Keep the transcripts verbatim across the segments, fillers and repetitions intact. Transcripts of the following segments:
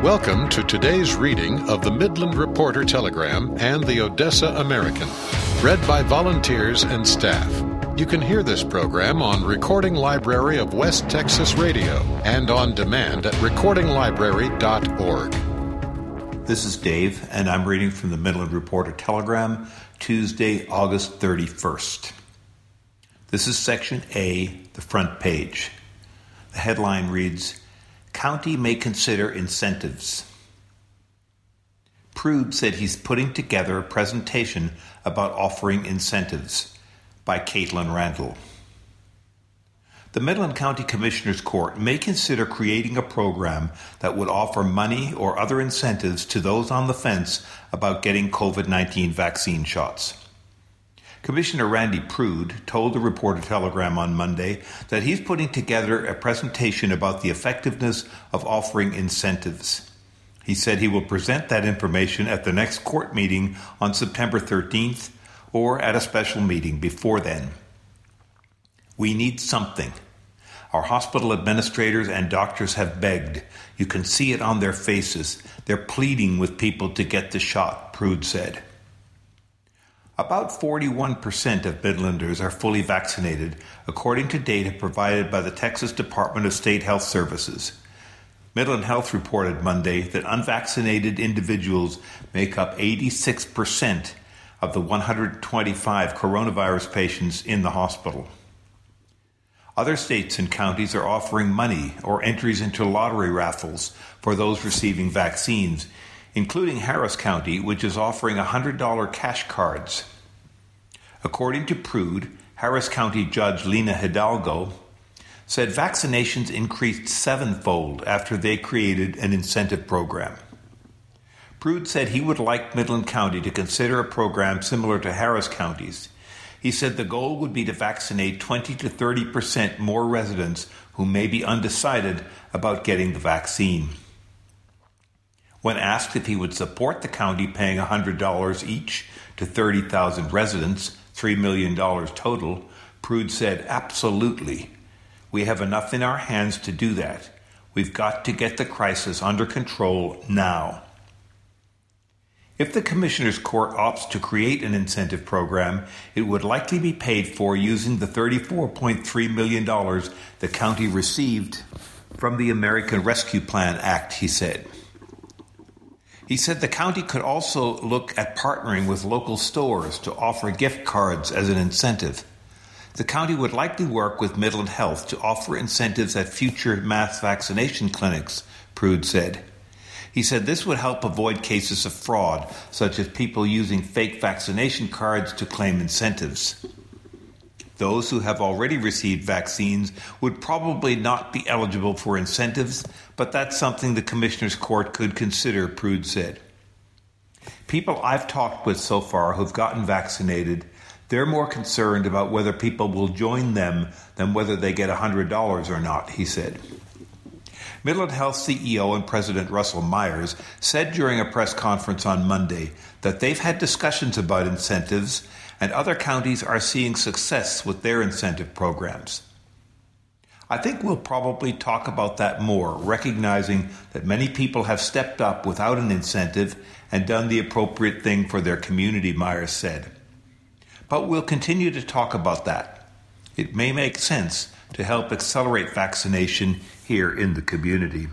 Welcome to today's reading of the Midland Reporter Telegram and the Odessa American, read by volunteers and staff. You can hear this program on Recording Library of West Texas Radio and on demand at recording library dot org. This is Dave, and I'm reading from the Midland Reporter Telegram, Tuesday, August thirty-first. This is Section A, the front page. The headline reads, County may consider incentives. Prude said he's putting together a presentation about offering incentives, by Caitlin Randall. The Midland County Commissioner's Court may consider creating a program that would offer money or other incentives to those on the fence about getting covid nineteen vaccine shots. Commissioner Randy Prude told the Reporter Telegram on Monday that he's putting together a presentation about the effectiveness of offering incentives. He said he will present that information at the next court meeting on September thirteenth or at a special meeting before then. We need something. Our hospital administrators and doctors have begged. You can see it on their faces. They're pleading with people to get the shot, Prude said. About forty-one percent of Midlanders are fully vaccinated, according to data provided by the Texas Department of State Health Services. Midland Health reported Monday that unvaccinated individuals make up eighty-six percent of the one hundred twenty-five coronavirus patients in the hospital. Other states and counties are offering money or entries into lottery raffles for those receiving vaccines, including Harris County, which is offering one hundred dollars cash cards. According to Prude, Harris County Judge Lena Hidalgo said vaccinations increased sevenfold after they created an incentive program. Prude said he would like Midland County to consider a program similar to Harris County's. He said the goal would be to vaccinate twenty to thirty percent more residents who may be undecided about getting the vaccine. When asked if he would support the county paying one hundred dollars each to thirty thousand residents, three million dollars total, Prude said, absolutely. We have enough in our hands to do that. We've got to get the crisis under control now. If the Commissioner's Court opts to create an incentive program, it would likely be paid for using the thirty-four point three million dollars the county received from the American Rescue Plan Act, he said. He said the county could also look at partnering with local stores to offer gift cards as an incentive. The county would likely work with Midland Health to offer incentives at future mass vaccination clinics, Prude said. He said this would help avoid cases of fraud, such as people using fake vaccination cards to claim incentives. Those who have already received vaccines would probably not be eligible for incentives, but that's something the Commissioner's Court could consider, Prude said. People I've talked with so far who've gotten vaccinated, they're more concerned about whether people will join them than whether they get one hundred dollars or not, he said. Midland Health C E O and President Russell Myers said during a press conference on Monday that they've had discussions about incentives and other counties are seeing success with their incentive programs. I think we'll probably talk about that more, recognizing that many people have stepped up without an incentive and done the appropriate thing for their community, Myers said. But we'll continue to talk about that. It may make sense to help accelerate vaccination here in the community.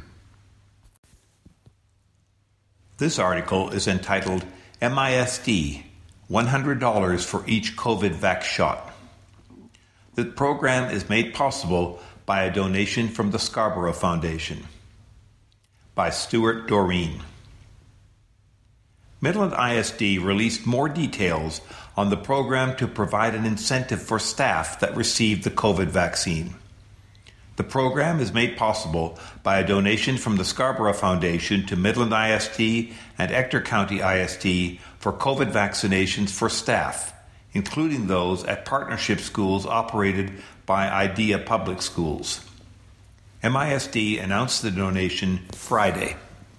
This article is entitled M I S D, one hundred dollars for each COVID vax shot. The program is made possible by a donation from the Scarborough Foundation. By Stuart Doreen. Midland I S D released more details on the program to provide an incentive for staff that received the COVID vaccine. The program is made possible by a donation from the Scarborough Foundation to Midland I S D and Ector County I S D for COVID vaccinations for staff, including those at partnership schools operated by IDEA Public Schools. M I S D announced the donation Friday.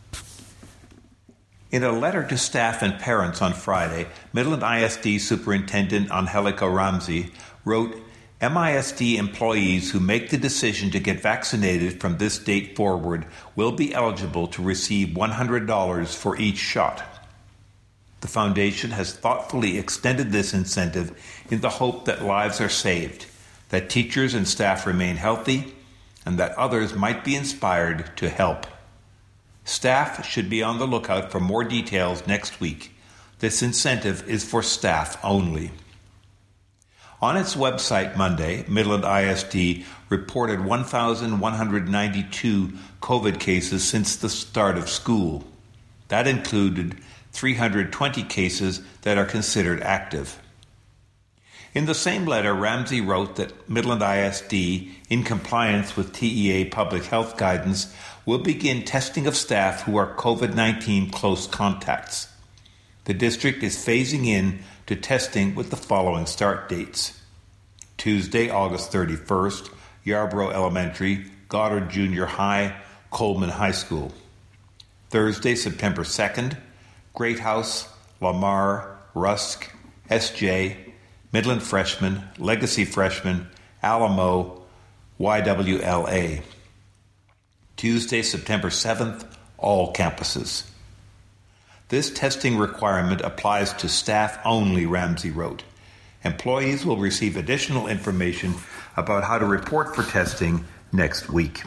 In a letter to staff and parents on Friday, Midland I S D Superintendent Angelica Ramsey wrote, M I S D employees who make the decision to get vaccinated from this date forward will be eligible to receive one hundred dollars for each shot. The Foundation has thoughtfully extended this incentive in the hope that lives are saved, that teachers and staff remain healthy, and that others might be inspired to help. Staff should be on the lookout for more details next week. This incentive is for staff only. On its website Monday, Midland I S D reported one thousand one hundred ninety-two COVID cases since the start of school. That included three hundred twenty cases that are considered active. In the same letter, Ramsey wrote that Midland I S D, in compliance with T E A public health guidance, will begin testing of staff who are COVID nineteen close contacts. The district is phasing in to testing with the following start dates. Tuesday, August thirty-first, Yarborough Elementary, Goddard Junior High, Coleman High School. Thursday, September second, Great House, Lamar, Rusk, S J, Midland Freshman, Legacy Freshman, Alamo, Y W L A. Tuesday, September seventh, all campuses. This testing requirement applies to staff only, Ramsey wrote. Employees will receive additional information about how to report for testing next week.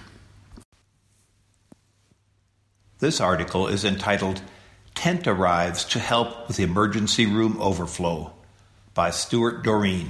This article is entitled Tent Arrives to Help with Emergency Room Overflow by Stuart Doreen.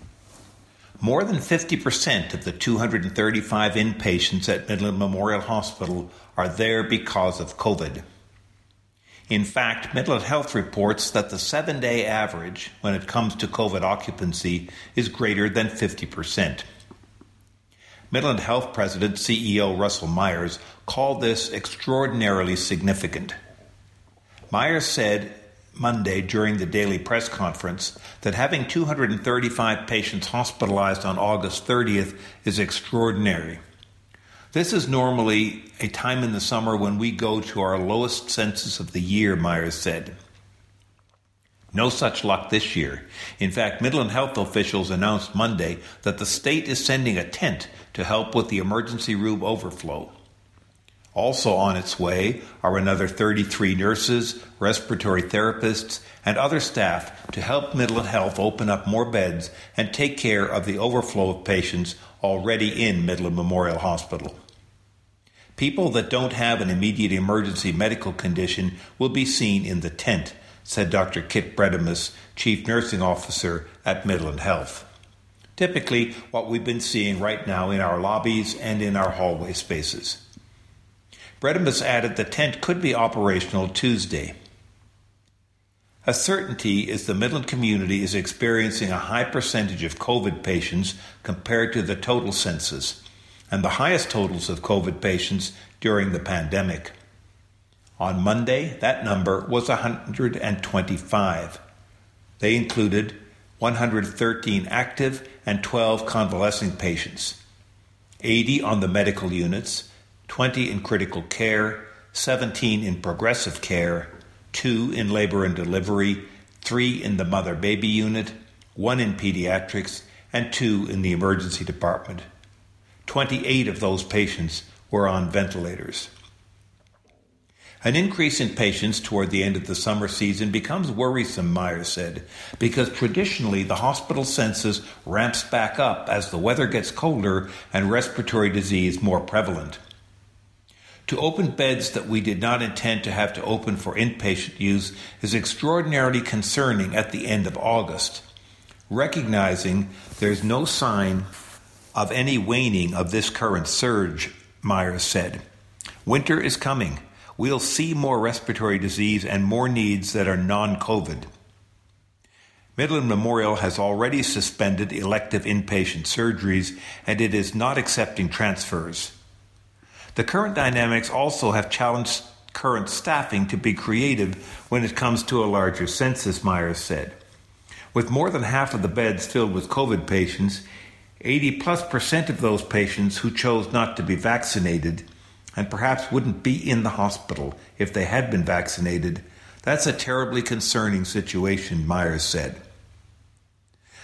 More than fifty percent of the two hundred thirty-five inpatients at Midland Memorial Hospital are there because of COVID. In fact, Midland Health reports that the seven-day average when it comes to COVID occupancy is greater than fifty percent. Midland Health President C E O Russell Myers called this extraordinarily significant. Myers said Monday during the daily press conference that having two hundred thirty-five patients hospitalized on August thirtieth is extraordinary. This is normally a time in the summer when we go to our lowest census of the year, Myers said. No such luck this year. In fact, Midland Health officials announced Monday that the state is sending a tent to help with the emergency room overflow. Also on its way are another thirty-three nurses, respiratory therapists, and other staff to help Midland Health open up more beds and take care of the overflow of patients already in Midland Memorial Hospital. People that don't have an immediate emergency medical condition will be seen in the tent, said Doctor Kit Bredemus, Chief Nursing Officer at Midland Health. Typically, what we've been seeing right now in our lobbies and in our hallway spaces. Bredemus added the tent could be operational Tuesday. A certainty is the Midland community is experiencing a high percentage of COVID patients compared to the total census, and the highest totals of COVID patients during the pandemic. On Monday, that number was one hundred twenty-five. They included one hundred thirteen active and twelve convalescing patients, eighty on the medical units, twenty in critical care, seventeen in progressive care, two in labor and delivery, three in the mother-baby unit, one in pediatrics, and two in the emergency department. twenty-eight of those patients were on ventilators. An increase in patients toward the end of the summer season becomes worrisome, Myers said, because traditionally the hospital census ramps back up as the weather gets colder and respiratory disease more prevalent. To open beds that we did not intend to have to open for inpatient use is extraordinarily concerning at the end of August. Recognizing there's no sign of any waning of this current surge, Myers said. Winter is coming. We'll see more respiratory disease and more needs that are non-COVID. Midland Memorial has already suspended elective inpatient surgeries, and it is not accepting transfers. The current dynamics also have challenged current staffing to be creative when it comes to a larger census, Myers said. With more than half of the beds filled with COVID patients, eighty plus percent of those patients who chose not to be vaccinated and perhaps wouldn't be in the hospital if they had been vaccinated, that's a terribly concerning situation, Myers said.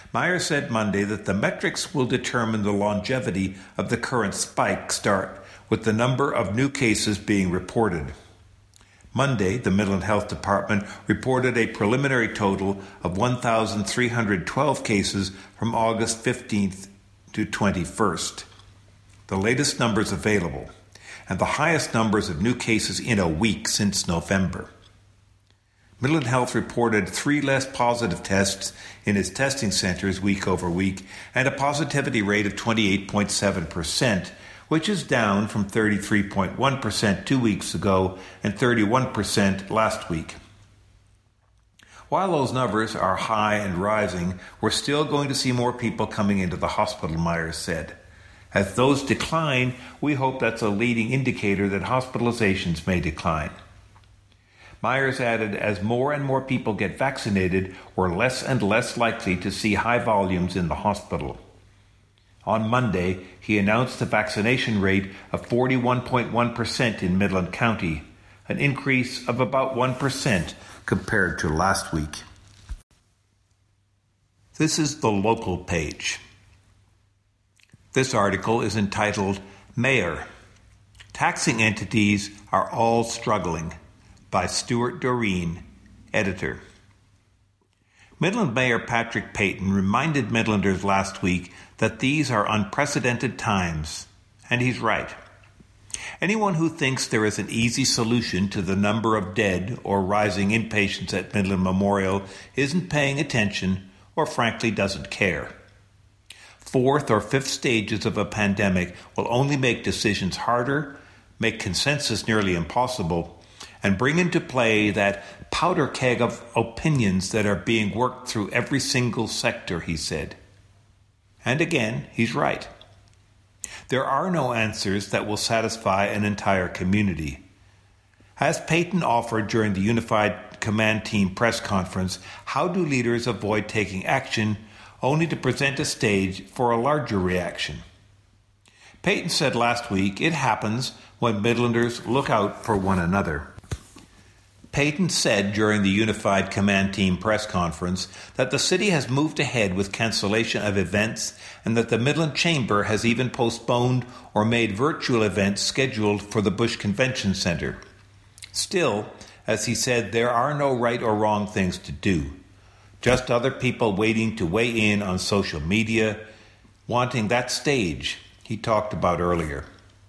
Myers said Monday that the metrics will determine the longevity of the current spike start with the number of new cases being reported. Monday, the Midland Health Department reported a preliminary total of one thousand three hundred twelve cases from August fifteenth to twenty-first, the latest numbers available, and the highest numbers of new cases in a week since November. Midland Health reported three less positive tests in its testing centers week over week and a positivity rate of twenty-eight point seven percent, which is down from thirty-three point one percent two weeks ago and thirty-one percent last week. While those numbers are high and rising, we're still going to see more people coming into the hospital, Myers said. As those decline, we hope that's a leading indicator that hospitalizations may decline. Myers added, as more and more people get vaccinated, we're less and less likely to see high volumes in the hospital. On Monday, he announced a vaccination rate of forty-one point one percent in Midland County, an increase of about one percent compared to last week. This is the local page. This article is entitled, Mayor, Taxing Entities Are All Struggling, by Stuart Doreen, editor. Midland Mayor Patrick Payton reminded Midlanders last week that these are unprecedented times, and he's right. Anyone who thinks there is an easy solution to the number of dead or rising inpatients at Midland Memorial isn't paying attention or frankly doesn't care. Fourth or fifth stages of a pandemic will only make decisions harder, make consensus nearly impossible, and bring into play that powder keg of opinions that are being worked through every single sector, he said. And again, he's right. There are no answers that will satisfy an entire community. As Payton offered during the Unified Command Team press conference, how do leaders avoid taking action only to present a stage for a larger reaction? Payton said last week it happens when Midlanders look out for one another. Payton said during the Unified Command Team press conference that the city has moved ahead with cancellation of events and that the Midland Chamber has even postponed or made virtual events scheduled for the Bush Convention Center. Still, as he said, there are no right or wrong things to do. Just other people waiting to weigh in on social media, wanting that stage he talked about earlier.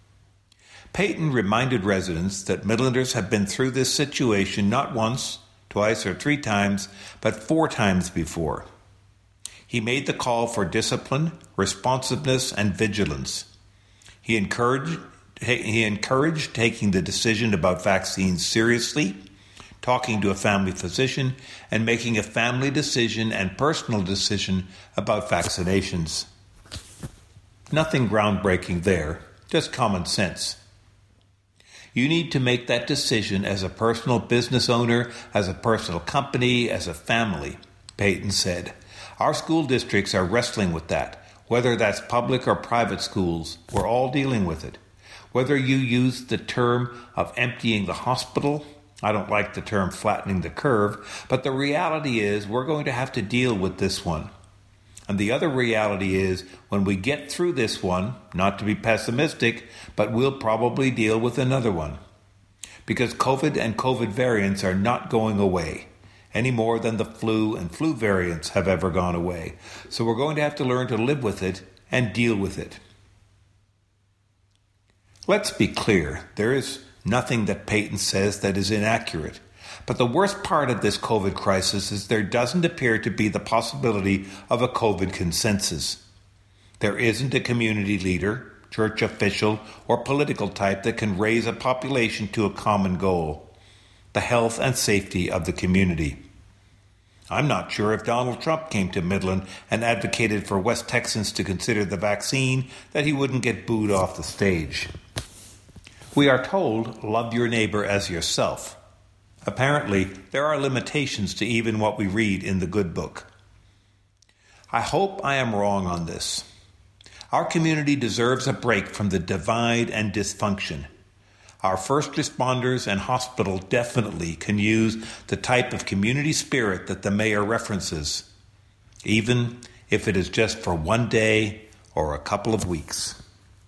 Payton reminded residents that Midlanders have been through this situation not once, twice, or three times, but four times before. He made the call for discipline, responsiveness, and vigilance. He encouraged, he encouraged taking the decision about vaccines seriously, talking to a family physician, and making a family decision and personal decision about vaccinations. Nothing groundbreaking there, just common sense. You need to make that decision as a personal business owner, as a personal company, as a family, Payton said. Our school districts are wrestling with that. Whether that's public or private schools, we're all dealing with it. Whether you use the term of emptying the hospital, I don't like the term flattening the curve, but the reality is we're going to have to deal with this one. And the other reality is, when we get through this one, not to be pessimistic, but we'll probably deal with another one. Because COVID and COVID variants are not going away, any more than the flu and flu variants have ever gone away. So we're going to have to learn to live with it and deal with it. Let's be clear, there is nothing that Payton says that is inaccurate. But the worst part of this COVID crisis is there doesn't appear to be the possibility of a COVID consensus. There isn't a community leader, church official, or political type that can raise a population to a common goal, the health and safety of the community. I'm not sure if Donald Trump came to Midland and advocated for West Texans to consider the vaccine that he wouldn't get booed off the stage. We are told, love your neighbor as yourself. Apparently, there are limitations to even what we read in the good book. I hope I am wrong on this. Our community deserves a break from the divide and dysfunction. Our first responders and hospital definitely can use the type of community spirit that the mayor references. Even if it is just for one day or a couple of weeks.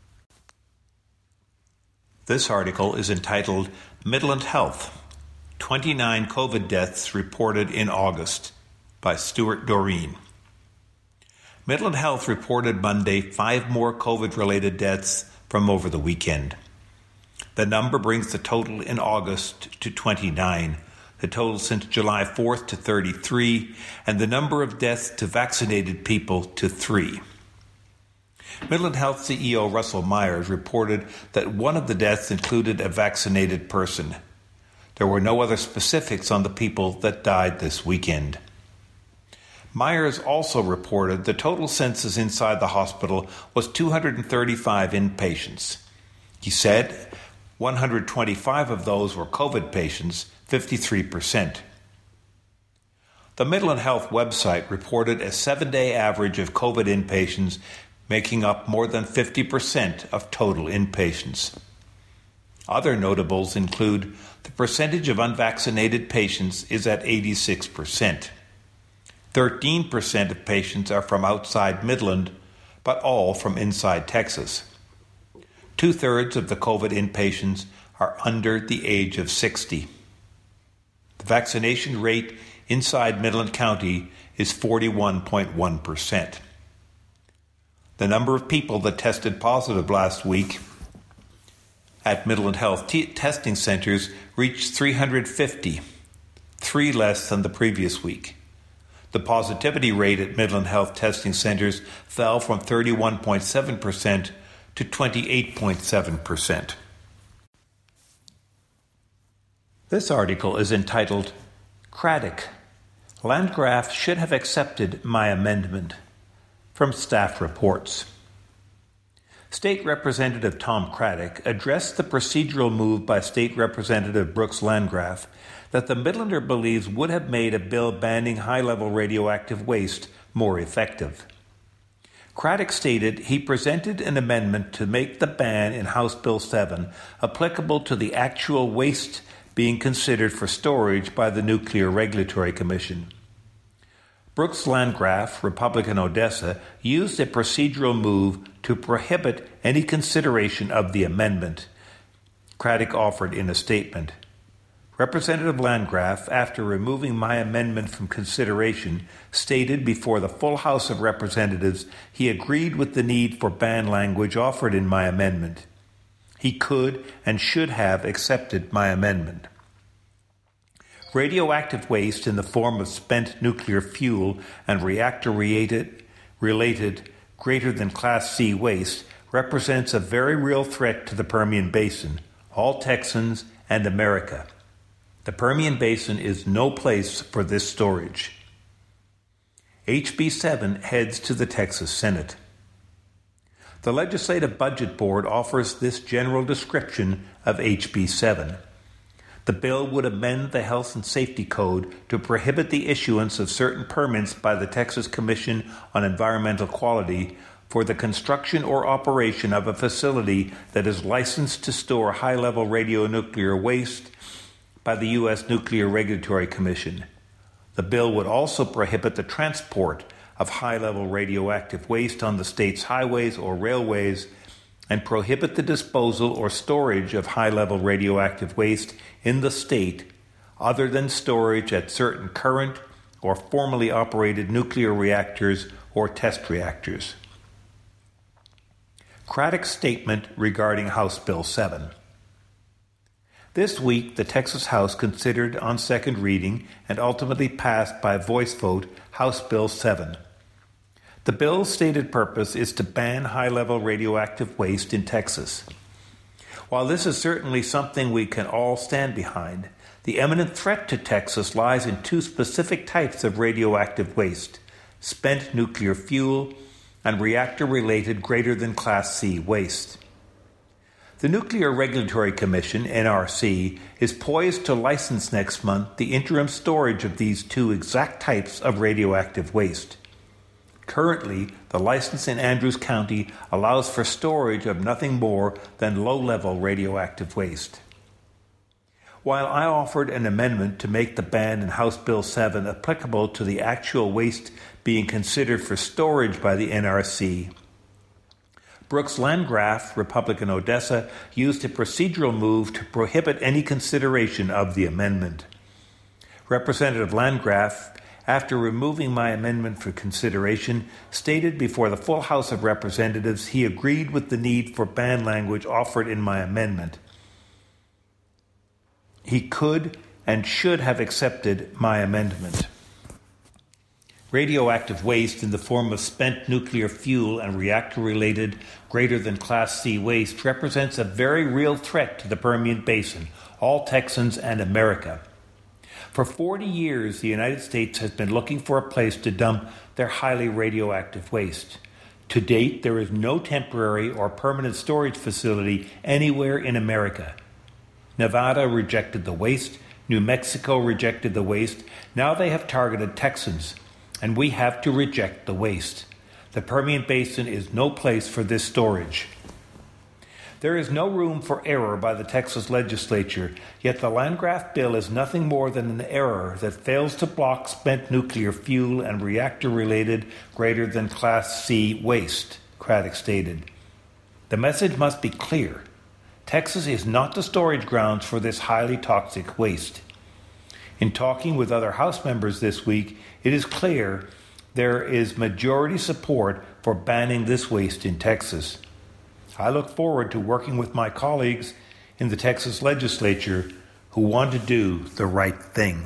This article is entitled Midland Health, twenty-nine COVID deaths reported in August, by Stuart Doreen. Midland Health reported Monday five more COVID-related deaths from over the weekend. The number brings the total in August to twenty-nine, the total since July fourth to thirty-three, and the number of deaths to vaccinated people to three. Midland Health C E O Russell Myers reported that one of the deaths included a vaccinated person. There were no other specifics on the people that died this weekend. Myers also reported the total census inside the hospital was two hundred thirty-five inpatients. He said one hundred twenty-five of those were COVID patients, fifty-three percent. The Midland Health website reported a seven-day average of COVID inpatients making up more than fifty percent of total inpatients. Other notables include the percentage of unvaccinated patients is at eighty-six percent. thirteen percent of patients are from outside Midland, but all from inside Texas. Two-thirds of the COVID inpatients are under the age of sixty. The vaccination rate inside Midland County is forty-one point one percent. The number of people that tested positive last week at Midland Health t- testing centers reached three hundred fifty, three less than the previous week. The positivity rate at Midland Health testing centers fell from thirty-one point seven percent to twenty-eight point seven percent. This article is entitled, Craddock, Landgraf should have accepted my amendment, from Staff Reports. State Representative Tom Craddock addressed the procedural move by State Representative Brooks Landgraf that the Midlander believes would have made a bill banning high-level radioactive waste more effective. Craddock stated he presented an amendment to make the ban in House Bill seven applicable to the actual waste being considered for storage by the Nuclear Regulatory Commission. Brooks Landgraf, Republican Odessa, used a procedural move to prohibit any consideration of the amendment, Craddock offered in a statement. Representative Landgraf, after removing my amendment from consideration, stated before the full House of Representatives he agreed with the need for ban language offered in my amendment. He could and should have accepted my amendment. Radioactive waste in the form of spent nuclear fuel and reactor-related related greater than Class C waste represents a very real threat to the Permian Basin, all Texans, and America. The Permian Basin is no place for this storage. H B seven heads to the Texas Senate. The Legislative Budget Board offers this general description of H B seven. The bill would amend the Health and Safety Code to prohibit the issuance of certain permits by the Texas Commission on Environmental Quality for the construction or operation of a facility that is licensed to store high-level radionuclear waste by the U S Nuclear Regulatory Commission. The bill would also prohibit the transport of high-level radioactive waste on the state's highways or railways and prohibit the disposal or storage of high-level radioactive waste in the state other than storage at certain current or formerly operated nuclear reactors or test reactors. Craddock's statement regarding House Bill seven. This week, the Texas House considered on second reading and ultimately passed by voice vote House Bill seven. The bill's stated purpose is to ban high-level radioactive waste in Texas. While this is certainly something we can all stand behind, the imminent threat to Texas lies in two specific types of radioactive waste: spent nuclear fuel and reactor-related greater than Class C waste. The Nuclear Regulatory Commission, N R C, is poised to license next month the interim storage of these two exact types of radioactive waste. Currently, the license in Andrews County allows for storage of nothing more than low-level radioactive waste. While I offered an amendment to make the ban in House Bill seven applicable to the actual waste being considered for storage by the N R C, Brooks Landgraf, Republican Odessa, used a procedural move to prohibit any consideration of the amendment. Representative Landgraf, after removing my amendment for consideration, stated before the full House of Representatives he agreed with the need for ban language offered in my amendment. He could and should have accepted my amendment. Radioactive waste in the form of spent nuclear fuel and reactor-related greater than Class C waste represents a very real threat to the Permian Basin, all Texans, and America. For forty years, the United States has been looking for a place to dump their highly radioactive waste. To date, there is no temporary or permanent storage facility anywhere in America. Nevada rejected the waste. New Mexico rejected the waste. Now they have targeted Texans, and we have to reject the waste. The Permian Basin is no place for this storage. There is no room for error by the Texas legislature, yet the Landgraf bill is nothing more than an error that fails to block spent nuclear fuel and reactor-related greater than Class C waste, Craddock stated. The message must be clear. Texas is not the storage grounds for this highly toxic waste. In talking with other House members this week, it is clear there is majority support for banning this waste in Texas. I look forward to working with my colleagues in the Texas legislature who want to do the right thing.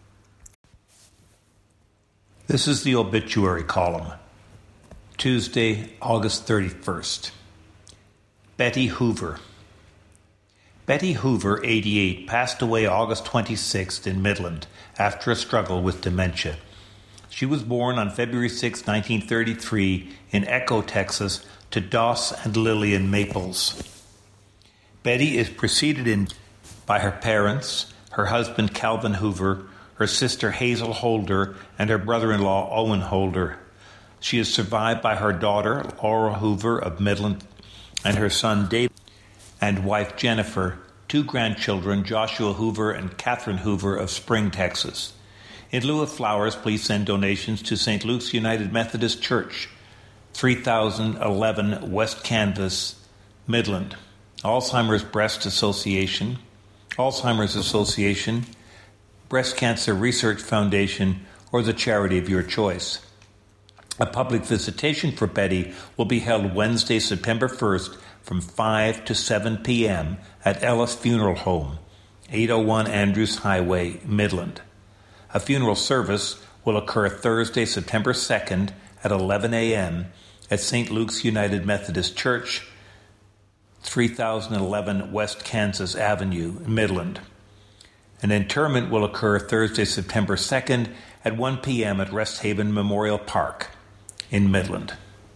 This is the obituary column. Tuesday, August thirty-first. Betty Hoover. Betty Hoover, eighty-eight, passed away August twenty-sixth in Midland after a struggle with dementia. She was born on February sixth, nineteen thirty-three in Echo, Texas, to Doss and Lillian Maples. Betty is preceded in by her parents, her husband Calvin Hoover, her sister Hazel Holder, and her brother-in-law Owen Holder. She is survived by her daughter Laura Hoover of Midland and her son David and wife Jennifer, two grandchildren Joshua Hoover and Catherine Hoover of Spring, Texas. In lieu of flowers, please send donations to Saint Luke's United Methodist Church, three thousand eleven West Canvas, Midland. Alzheimer's Breast Association, Alzheimer's Association, Breast Cancer Research Foundation, or the charity of your choice. A public visitation for Betty will be held Wednesday, September first from five to seven p.m. at Ellis Funeral Home, eight oh one Andrews Highway, Midland. A funeral service will occur Thursday, September second at eleven a.m. at Saint Luke's United Methodist Church, three thousand eleven West Kansas Avenue, Midland. An interment will occur Thursday, September second at one p.m. at Rest Haven Memorial Park in Midland.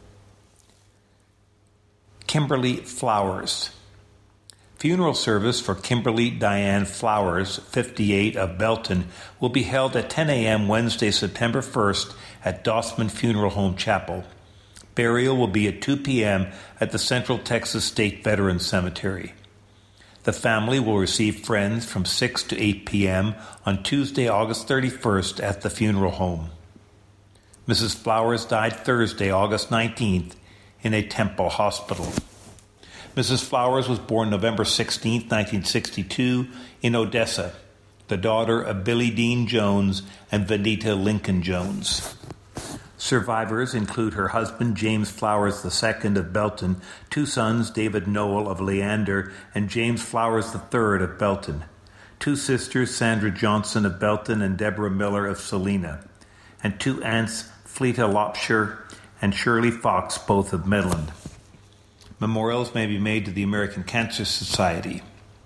Kimberly Flowers. Funeral service for Kimberly Diane Flowers, fifty-eight, of Belton, will be held at ten a.m. Wednesday, September first at Dossman Funeral Home Chapel. Burial will be at two p.m. at the Central Texas State Veterans Cemetery. The family will receive friends from six to eight p.m. on Tuesday, August thirty-first at the funeral home. Missus Flowers died Thursday, August nineteenth, in a Temple hospital. Missus Flowers was born November sixteenth, nineteen sixty-two, in Odessa, the daughter of Billy Dean Jones and Venita Lincoln Jones. Survivors include her husband, James Flowers the Second of Belton, two sons, David Noel of Leander and James Flowers the Third of Belton, two sisters, Sandra Johnson of Belton and Deborah Miller of Salina, and two aunts, Fleeta Lopshire and Shirley Fox, both of Midland. Memorials may be made to the American Cancer Society.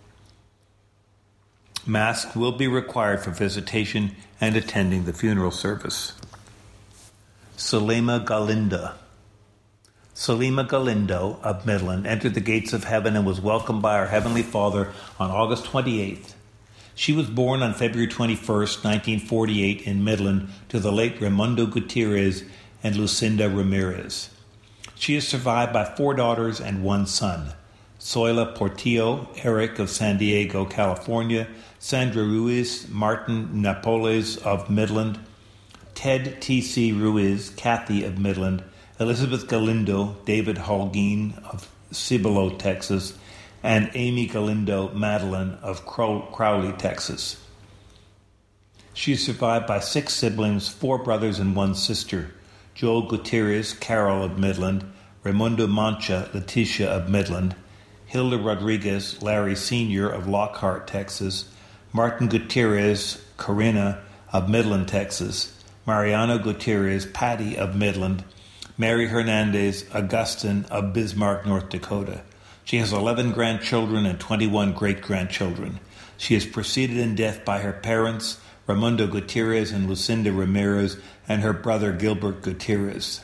Masks will be required for visitation and attending the funeral service. Salima Galindo. Salima Galindo of Midland entered the gates of heaven and was welcomed by our Heavenly Father on August twenty-eighth. She was born on February twenty-first, nineteen forty-eight in Midland to the late Raimundo Gutierrez and Lucinda Ramirez. She is survived by four daughters and one son. Soyla Portillo, Eric of San Diego, California, Sandra Ruiz, Martin Napoles of Midland, Ted T C. Ruiz, Kathy of Midland, Elizabeth Galindo, David Holguin of Cibolo, Texas, and Amy Galindo Madeline of Crow- Crowley, Texas. She is survived by six siblings, four brothers and one sister: Joel Gutierrez, Carol of Midland, Raimundo Mancha, Leticia of Midland, Hilda Rodriguez, Larry Senior of Lockhart, Texas, Martin Gutierrez, Corinna of Midland, Texas, Mariano Gutierrez, Patty of Midland, Mary Hernandez, Augustine of Bismarck, North Dakota. She has eleven grandchildren and twenty-one great-grandchildren. She is preceded in death by her parents, Raimundo Gutierrez and Lucinda Ramirez, and her brother Gilbert Gutierrez.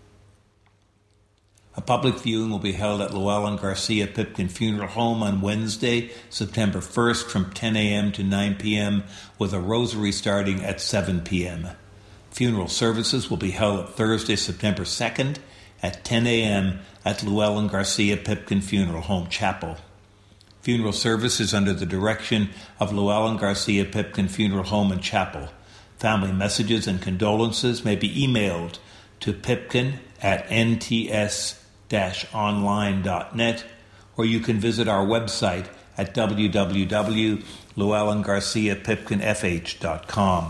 A public viewing will be held at Llewellyn Garcia Pipkin Funeral Home on Wednesday, September first from ten a.m. to nine p.m. with a rosary starting at seven p.m. Funeral services will be held at Thursday, September second at ten a.m. at Llewellyn Garcia Pipkin Funeral Home Chapel. Funeral service is under the direction of Llewellyn Garcia Pipkin Funeral Home and Chapel. Family messages and condolences may be emailed to pipkin at n t s dash online dot net, or you can visit our website at w w w dot llewellyn garcia pipkin f h dot com.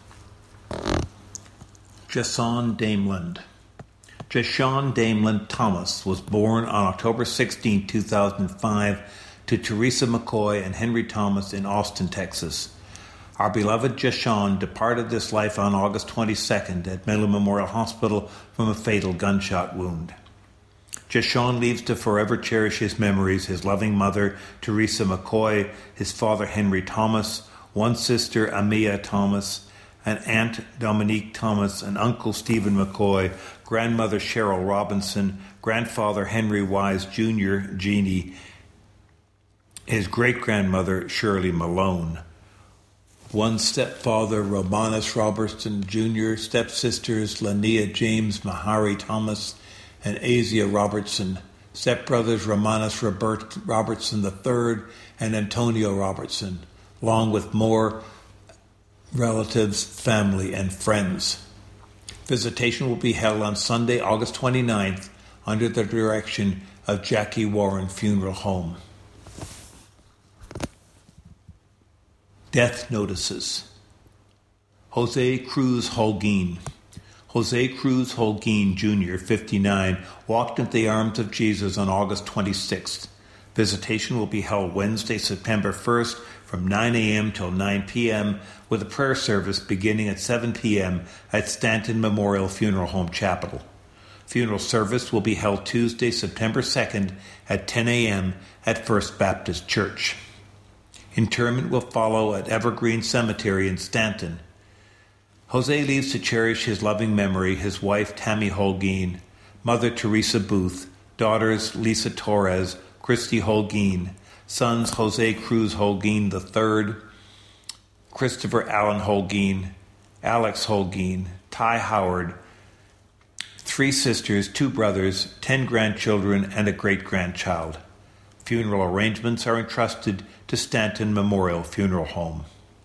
Jason Dameland. Jason Dameland Thomas was born on October sixteenth, two thousand five to Teresa McCoy and Henry Thomas in Austin, Texas. Our beloved Jason departed this life on August twenty-second at Midland Memorial Hospital from a fatal gunshot wound. Jason leaves to forever cherish his memories, his loving mother, Teresa McCoy, his father, Henry Thomas, one sister, Amia Thomas, an aunt, Dominique Thomas, and uncle, Stephen McCoy, grandmother, Cheryl Robinson, grandfather, Henry Wise Junior, Jeannie, his great-grandmother, Shirley Malone, one stepfather, Romanus Robertson Junior, stepsisters, Lania James, Mahari Thomas, and Asia Robertson, stepbrothers, Romanus Robert, Robertson the third and Antonio Robertson, along with more relatives, family, and friends. Visitation will be held on Sunday, August twenty-ninth, under the direction of Jackie Warren Funeral Home. Death notices. Jose Cruz Holguin. Jose Cruz Holguin, Junior, fifty-nine, walked into the arms of Jesus on August twenty-sixth. Visitation will be held Wednesday, September first from nine a.m. till nine p.m. with a prayer service beginning at seven p.m. at Stanton Memorial Funeral Home Chapel. Funeral service will be held Tuesday, September second at ten a.m. at First Baptist Church. Interment will follow at Evergreen Cemetery in Stanton. Jose leaves to cherish his loving memory his wife Tammy Holguin, mother Teresa Booth, daughters Lisa Torres, Christy Holguin, sons Jose Cruz Holguin the third, Christopher Allen Holguin, Alex Holguin, Ty Howard, three sisters, two brothers, ten grandchildren, and a great-grandchild. Funeral arrangements are entrusted to Stanton Memorial Funeral Home.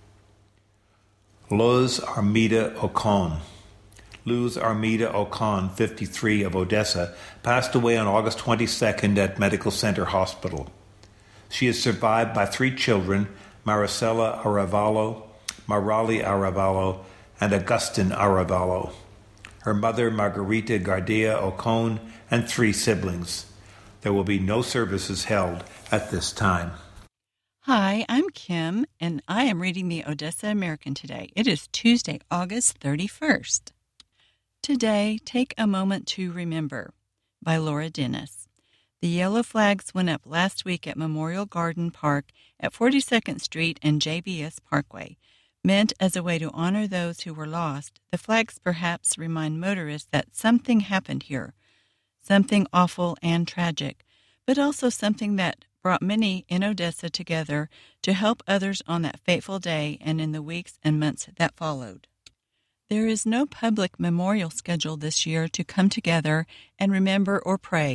Luz Armida Ocon. Luz Armida Ocon, fifty-three, of Odessa, passed away on August twenty-second at Medical Center Hospital. She is survived by three children, Maricela Aravalo, Marali Aravalo, and Augustin Aravalo, her mother, Margarita Gardia Ocon, and three siblings. There will be no services held at this time. Hi, I'm Kim, and I am reading the Odessa American today. It is Tuesday, August thirty-first. Today, take a moment to remember, by Laura Dennis. The yellow flags went up last week at Memorial Garden Park at forty-second Street and J B S Parkway. Meant as a way to honor those who were lost, the flags perhaps remind motorists that something happened here, something awful and tragic, but also something that brought many in Odessa together to help others on that fateful day and in the weeks and months that followed. There is no public memorial scheduled this year to come together and remember or pray.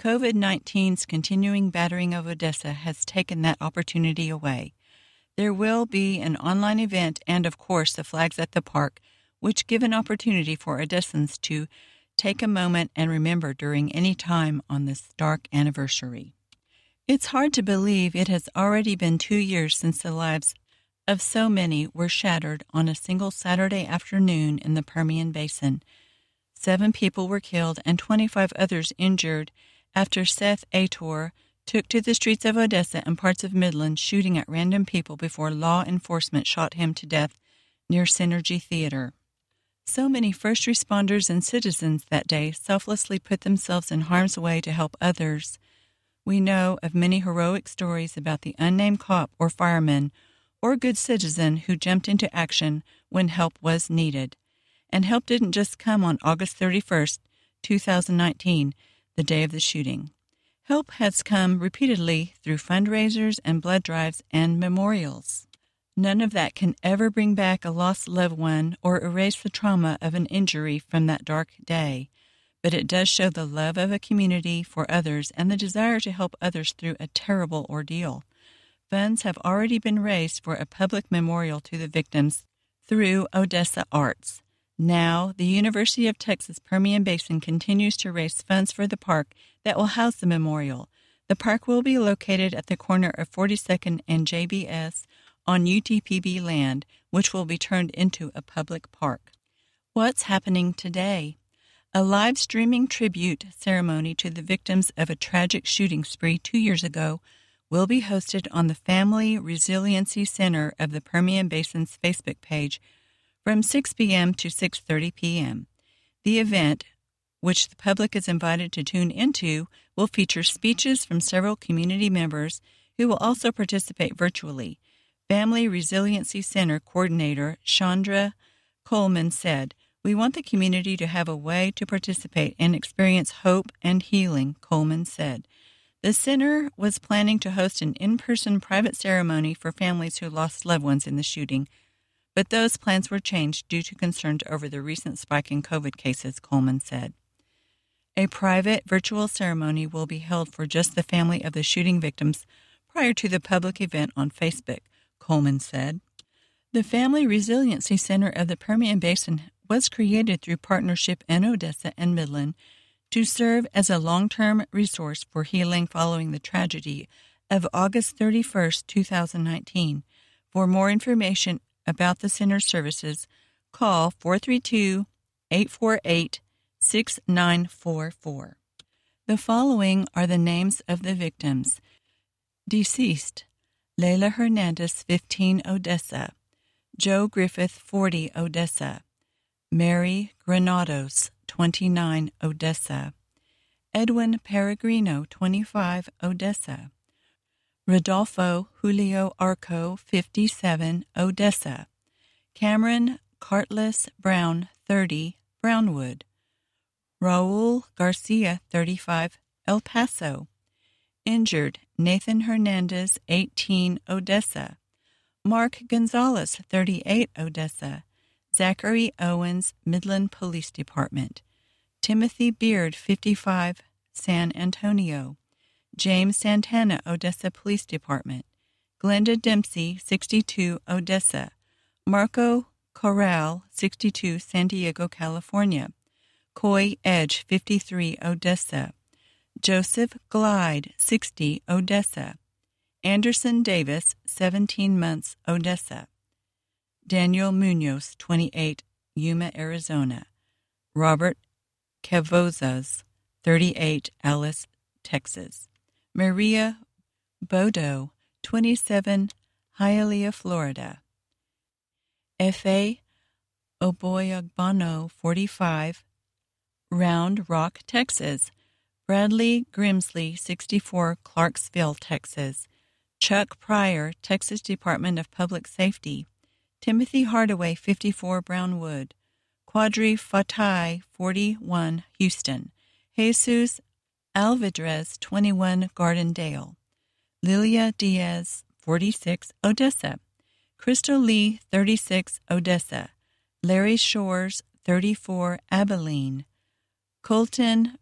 COVID nineteen's continuing battering of Odessa has taken that opportunity away. There will be an online event and, of course, the flags at the park, which give an opportunity for Odessans to take a moment and remember during any time on this dark anniversary. It's hard to believe it has already been two years since the lives of so many were shattered on a single Saturday afternoon in the Permian Basin. Seven people were killed and twenty-five others injured after Seth Ator took to the streets of Odessa and parts of Midland shooting at random people before law enforcement shot him to death near Synergy Theater. So many first responders and citizens that day selflessly put themselves in harm's way to help others. We know of many heroic stories about the unnamed cop or fireman or good citizen who jumped into action when help was needed. And help didn't just come on August thirty-first, twenty nineteen, the day of the shooting. Help has come repeatedly through fundraisers and blood drives and memorials. None of that can ever bring back a lost loved one or erase the trauma of an injury from that dark day, but it does show the love of a community for others and the desire to help others through a terrible ordeal. Funds have already been raised for a public memorial to the victims through Odessa Arts. Now, the University of Texas Permian Basin continues to raise funds for the park that will house the memorial. The park will be located at the corner of forty-second and J B S on U T P B land, which will be turned into a public park. What's happening today? A live streaming tribute ceremony to the victims of a tragic shooting spree two years ago will be hosted on the Family Resiliency Center of the Permian Basin's Facebook page from six p.m. to six thirty p.m. The event, which the public is invited to tune into, will feature speeches from several community members who will also participate virtually. Family Resiliency Center Coordinator Chandra Coleman said, "We want the community to have a way to participate and experience hope and healing," Coleman said. The center was planning to host an in-person private ceremony for families who lost loved ones in the shooting, but those plans were changed due to concerns over the recent spike in COVID cases, Coleman said. A private virtual ceremony will be held for just the family of the shooting victims prior to the public event on Facebook, Coleman said. The Family Resiliency Center of the Permian Basin was created through partnership in Odessa and Midland to serve as a long-term resource for healing following the tragedy of August thirty-first, twenty nineteen. For more information about the center's services, call four three two, eight four eight, six nine four four. The following are the names of the victims. Deceased: Leila Hernandez, fifteen, Odessa. Joe Griffith, forty, Odessa. Mary Granados, twenty-nine, Odessa. Edwin Peregrino, twenty-five, Odessa. Rodolfo Julio Arco, fifty-seven, Odessa. Cameron Cartless Brown, thirty, Brownwood. Raul Garcia, thirty-five, El Paso. Injured: Nathan Hernandez, eighteen, Odessa. Mark Gonzalez, thirty-eight, Odessa. Zachary Owens, Midland Police Department. Timothy Beard, fifty-five, San Antonio. James Santana, Odessa Police Department. Glenda Dempsey, sixty-two, Odessa. Marco Corral, sixty-two, San Diego, California. Coy Edge, fifty-three, Odessa. Joseph Glide, sixty, Odessa. Anderson Davis, seventeen months, Odessa. Daniel Munoz, twenty-eight, Yuma, Arizona. Robert Cavozas, thirty-eight, Alice, Texas. Maria Bodo, twenty-seven, Hialeah, Florida. Efe Oboyagbano, forty-five, Round Rock, Texas. Bradley Grimsley, sixty-four, Clarksville, Texas. Chuck Pryor, Texas Department of Public Safety. Timothy Hardaway, fifty-four, Brownwood. Quadri Fatai, forty-one, Houston. Jesus Alvidrez, twenty-one, Gardendale. Lilia Diaz, forty-six, Odessa. Crystal Lee, thirty-six, Odessa. Larry Shores, thirty-four, Abilene. Colton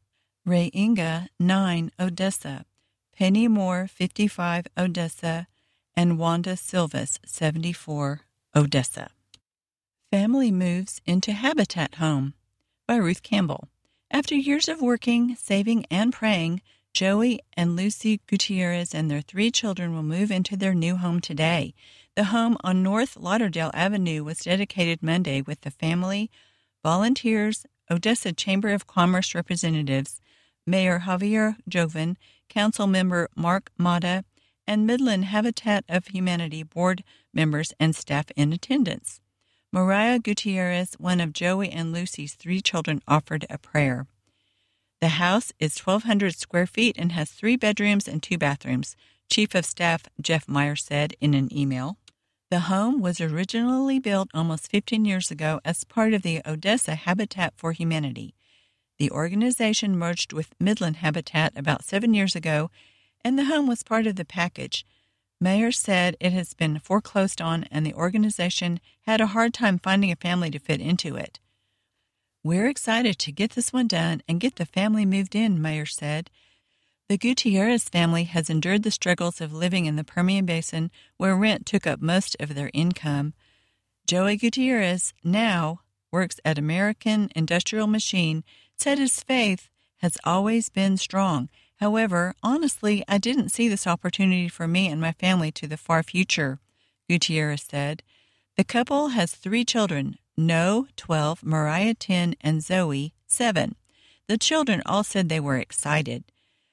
Reinga, nine, Odessa, Penny Moore, fifty-five, Odessa, and Wanda Silvas, seventy-four, Odessa. Family moves into Habitat Home by Ruth Campbell. After years of working, saving, and praying, Joey and Lucy Gutierrez and their three children will move into their new home today. The home on North Lauderdale Avenue was dedicated Monday with the family, volunteers, Odessa Chamber of Commerce representatives, Mayor Javier Joven, Council Member Mark Mata, and Midland Habitat of Humanity board members and staff in attendance. Mariah Gutierrez, one of Joey and Lucy's three children, offered a prayer. The house is twelve hundred square feet and has three bedrooms and two bathrooms, Chief of Staff Jeff Meyer said in an email. The home was originally built almost fifteen years ago as part of the Odessa Habitat for Humanity. The organization merged with Midland Habitat about seven years ago, and the home was part of the package. Meyer said it has been foreclosed on, and the organization had a hard time finding a family to fit into it. We're excited to get this one done and get the family moved in, Meyer said. The Gutierrez family has endured the struggles of living in the Permian Basin, where rent took up most of their income. Joey Gutierrez now works at American Industrial Machine, said his faith has always been strong. However, honestly, I didn't see this opportunity for me and my family to the far future, Gutierrez said. The couple has three children, No, twelve, Mariah, ten, and Zoe, seven. The children all said they were excited.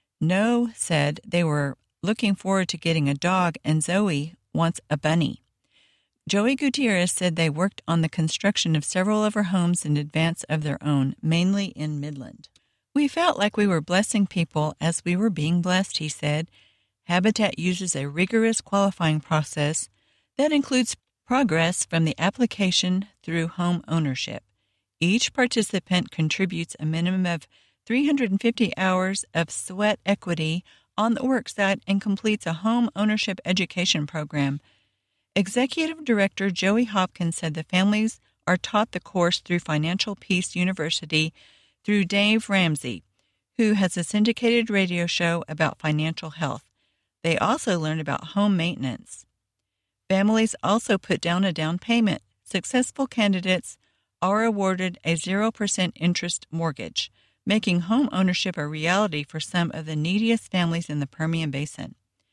No said they were looking forward to getting a dog, and Zoe wants a bunny. Joey Gutierrez said they worked on the construction of several of her homes in advance of their own, mainly in Midland. We felt like we were blessing people as we were being blessed, he said. Habitat uses a rigorous qualifying process that includes progress from the application through home ownership. Each participant contributes a minimum of three hundred fifty hours of sweat equity on the worksite and completes a home ownership education program. Executive Director Joey Hopkins said the families are taught the course through Financial Peace University through Dave Ramsey, who has a syndicated radio show about financial health. They also learn about home maintenance. Families also put down a down payment. Successful candidates are awarded a zero percent interest mortgage, making home ownership a reality for some of the neediest families in the Permian Basin.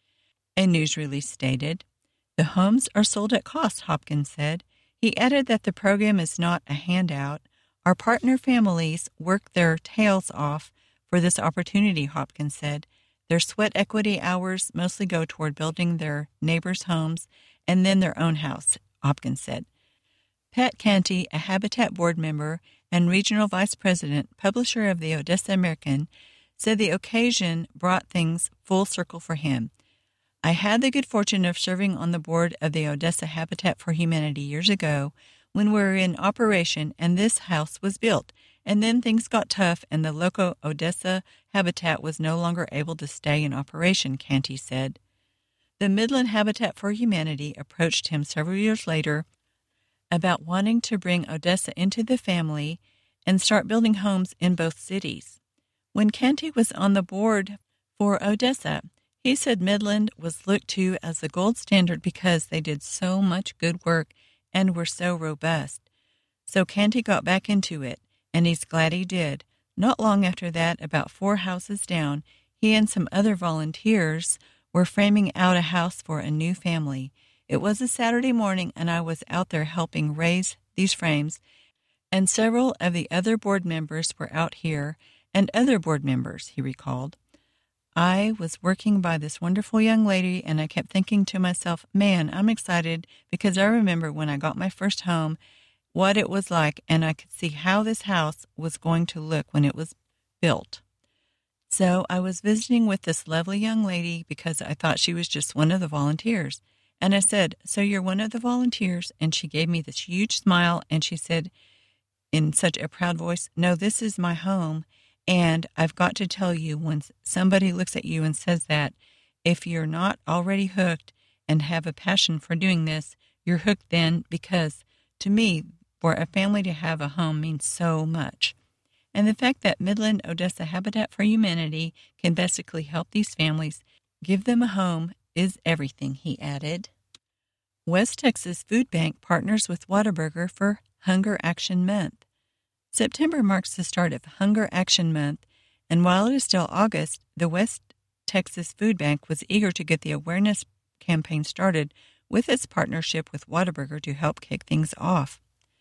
A news release stated, "The homes are sold at cost," Hopkins said. He added that the program is not a handout. Our partner families work their tails off for this opportunity, Hopkins said. Their sweat equity hours mostly go toward building their neighbors' homes and then their own house, Hopkins said. Pat Canty, a Habitat board member and regional vice president, publisher of the Odessa American, said the occasion brought things full circle for him. I had the good fortune of serving on the board of the Odessa Habitat for Humanity years ago when we were in operation and this house was built, and then things got tough and the local Odessa Habitat was no longer able to stay in operation, Canty said. The Midland Habitat for Humanity approached him several years later about wanting to bring Odessa into the family and start building homes in both cities. When Canty was on the board for Odessa, he said Midland was looked to as the gold standard because they did so much good work and were so robust. So Canty got back into it, and he's glad he did. Not long after that, about four houses down, he and some other volunteers were framing out a house for a new family. It was a Saturday morning, and I was out there helping raise these frames, and several of the other board members were out here, and other board members, he recalled. I was working by this wonderful young lady, and I kept thinking to myself, man, I'm excited because I remember when I got my first home, what it was like, and I could see how this house was going to look when it was built. So I was visiting with this lovely young lady because I thought she was just one of the volunteers. And I said, so you're one of the volunteers? And she gave me this huge smile, and she said in such a proud voice, no, this is my home. And I've got to tell you, when somebody looks at you and says that, if you're not already hooked and have a passion for doing this, you're hooked then, because to me, for a family to have a home means so much. and the fact that Midland Odessa Habitat for Humanity can basically help these families give them a home is everything, he added. West Texas Food Bank partners with Whataburger for Hunger Action Month. September marks the start of Hunger Action Month, and while it is still August, the West Texas Food Bank was eager to get the awareness campaign started with its partnership with Whataburger to help kick things off.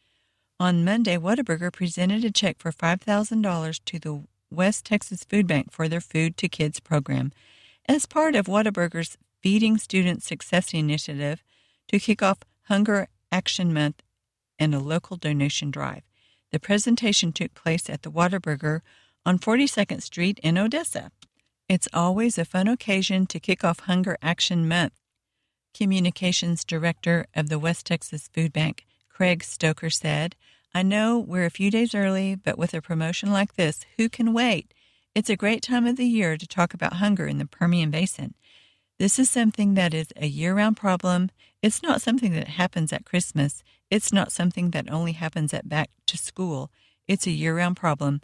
On Monday, Whataburger presented a check for five thousand dollars to the West Texas Food Bank for their Food to Kids program as part of Whataburger's Feeding Student Success Initiative to kick off Hunger Action Month and a local donation drive. The presentation took place at the Whataburger on forty-second Street in Odessa. It's always a fun occasion to kick off Hunger Action Month. Communications Director of the West Texas Food Bank, Craig Stoker, said, "I know we're a few days early, but with a promotion like this, who can wait? It's a great time of the year to talk about hunger in the Permian Basin. This is something that is a year-round problem. It's not something that happens at Christmas. It's not something that only happens at back to school. It's a year-round problem.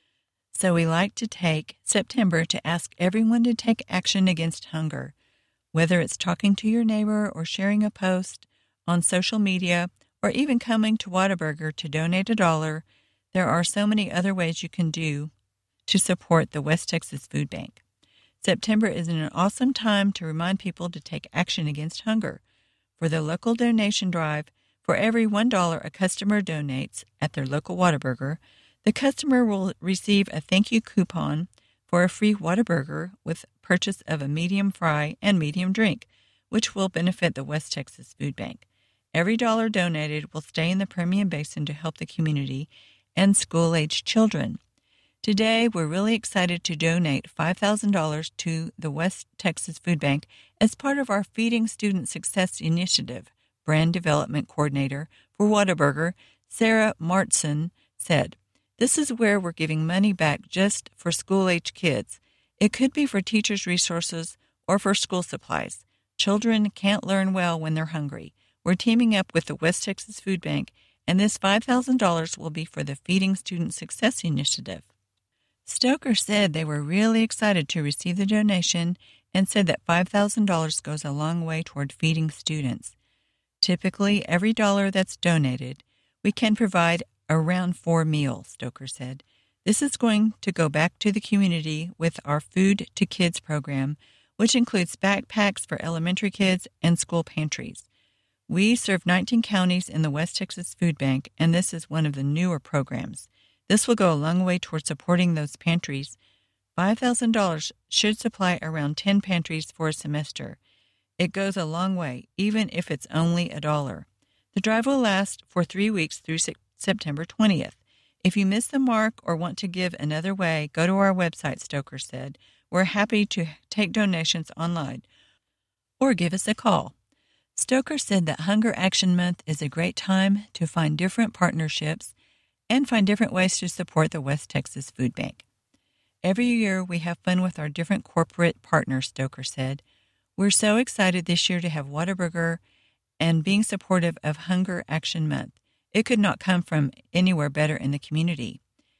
So we like to take September to ask everyone to take action against hunger. Whether it's talking to your neighbor or sharing a post on social media or even coming to Whataburger to donate a dollar, there are so many other ways you can do to support the West Texas Food Bank. September is an awesome time to remind people to take action against hunger. For the local donation drive, for every one dollar a customer donates at their local Whataburger, the customer will receive a thank you coupon for a free Whataburger with purchase of a medium fry and medium drink, which will benefit the West Texas Food Bank. Every dollar donated will stay in the Permian Basin to help the community and school-aged children. Today, we're really excited to donate five thousand dollars to the West Texas Food Bank as part of our Feeding Student Success Initiative. Brand Development Coordinator for Whataburger, Sarah Martson, said, "This is where we're giving money back just for school-age kids. It could be for teachers' resources or for school supplies. Children can't learn well when they're hungry. We're teaming up with the West Texas Food Bank, and this five thousand dollars will be for the Feeding Student Success Initiative." Stoker said they were really excited to receive the donation and said that five thousand dollars goes a long way toward feeding students. Typically, every dollar that's donated, we can provide around four meals, Stoker said. This is going to go back to the community with our Food to Kids program, which includes backpacks for elementary kids and school pantries. We serve nineteen counties in the West Texas Food Bank, and this is one of the newer programs. This will go a long way toward supporting those pantries. five thousand dollars should supply around ten pantries for a semester. It goes a long way, even if it's only a dollar. The drive will last for three weeks through September twentieth. If you miss the mark or want to give another way, go to our website, Stoker said. We're happy to take donations online or give us a call. Stoker said that Hunger Action Month is a great time to find different partnerships and find different ways to support the West Texas Food Bank. Every year we have fun with our different corporate partners, Stoker said. We're so excited this year to have Whataburger and being supportive of Hunger Action Month. It could not come from anywhere better in the community.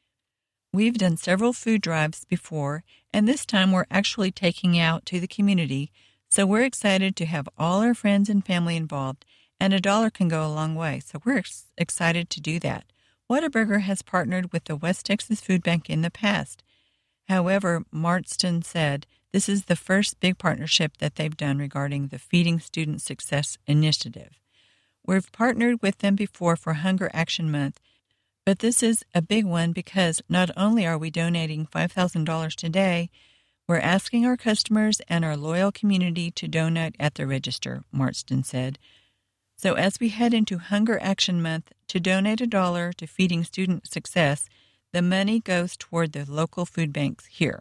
We've done several food drives before, and this time we're actually taking out to the community, so we're excited to have all our friends and family involved, and a dollar can go a long way, so we're ex- excited to do that. Whataburger has partnered with the West Texas Food Bank in the past. However, Marston said this is the first big partnership that they've done regarding the Feeding Student Success Initiative. We've partnered with them before for Hunger Action Month, but this is a big one because not only are we donating five thousand dollars today, we're asking our customers and our loyal community to donate at the register, Marston said. So as we head into Hunger Action Month, to donate a dollar to Feeding Student Success, the money goes toward the local food banks here.